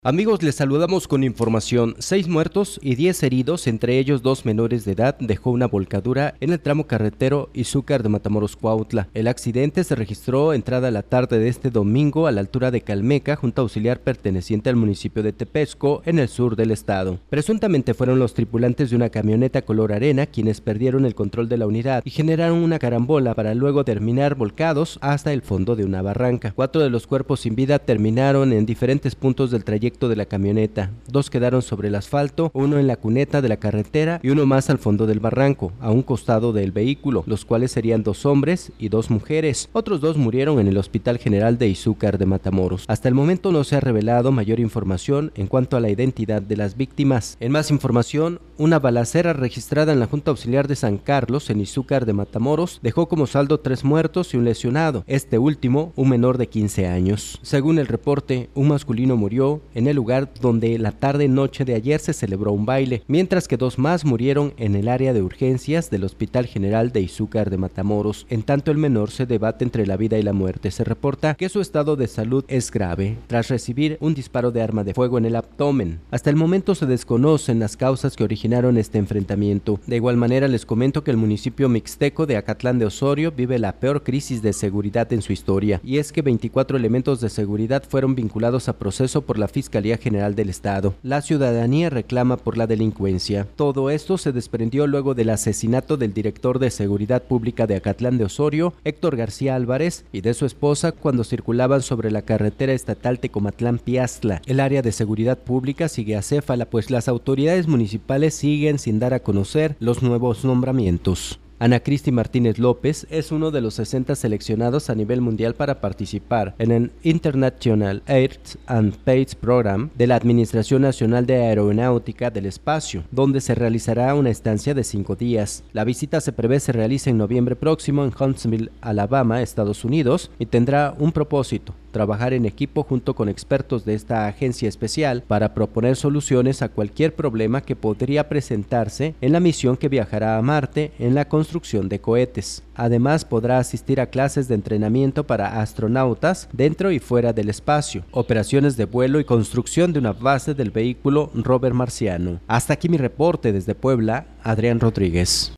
Amigos, les saludamos con información. 6 muertos y 10 heridos, entre ellos 2 menores de edad, dejó una volcadura en el tramo carretero Izúcar de Matamoros-Cuautla. El accidente se registró entrada la tarde de este domingo a la altura de Calmeca, junta auxiliar perteneciente al municipio de Tepezco, en el sur del estado. Presuntamente fueron los tripulantes de una camioneta color arena quienes perdieron el control de la unidad y generaron una carambola para luego terminar volcados hasta el fondo de una barranca. 4 de los cuerpos sin vida terminaron en diferentes puntos del trayecto de la camioneta. 2 quedaron sobre el asfalto, 1 en la cuneta de la carretera y 1 más al fondo del barranco, a un costado del vehículo, los cuales serían 2 hombres y 2 mujeres. Otros 2 murieron en el Hospital General de Izúcar de Matamoros. Hasta el momento no se ha revelado mayor información en cuanto a la identidad de las víctimas. En más información, una balacera registrada en la Junta Auxiliar de San Carlos, en Izúcar de Matamoros, dejó como saldo 3 muertos y un lesionado, este último un menor de 15 años. Según el reporte, un masculino murió en el lugar donde la tarde-noche de ayer se celebró un baile, mientras que 2 más murieron en el área de urgencias del Hospital General de Izúcar de Matamoros. En tanto, el menor se debate entre la vida y la muerte. Se reporta que su estado de salud es grave, tras recibir un disparo de arma de fuego en el abdomen. Hasta el momento se desconocen las causas que originaron este enfrentamiento. De igual manera, les comento que el municipio mixteco de Acatlán de Osorio vive la peor crisis de seguridad en su historia, y es que 24 elementos de seguridad fueron vinculados a proceso por la Fiscalía General del Estado. La ciudadanía reclama por la delincuencia. Todo esto se desprendió luego del asesinato del director de Seguridad Pública de Acatlán de Osorio, Héctor García Álvarez, y de su esposa cuando circulaban sobre la carretera estatal Tecomatlán-Piastla. El área de seguridad pública sigue acéfala, pues las autoridades municipales siguen sin dar a conocer los nuevos nombramientos. Ana Cristi Martínez López es uno de los 60 seleccionados a nivel mundial para participar en el International Air and Space Program de la Administración Nacional de Aeronáutica del Espacio, donde se realizará una estancia de 5 días. La visita se prevé se realice en noviembre próximo en Huntsville, Alabama, Estados Unidos, y tendrá un propósito: trabajar en equipo junto con expertos de esta agencia especial para proponer soluciones a cualquier problema que podría presentarse en la misión que viajará a Marte en la construcción de cohetes. Además, podrá asistir a clases de entrenamiento para astronautas dentro y fuera del espacio, operaciones de vuelo y construcción de una base del vehículo rover marciano. Hasta aquí mi reporte desde Puebla, Adrián Rodríguez.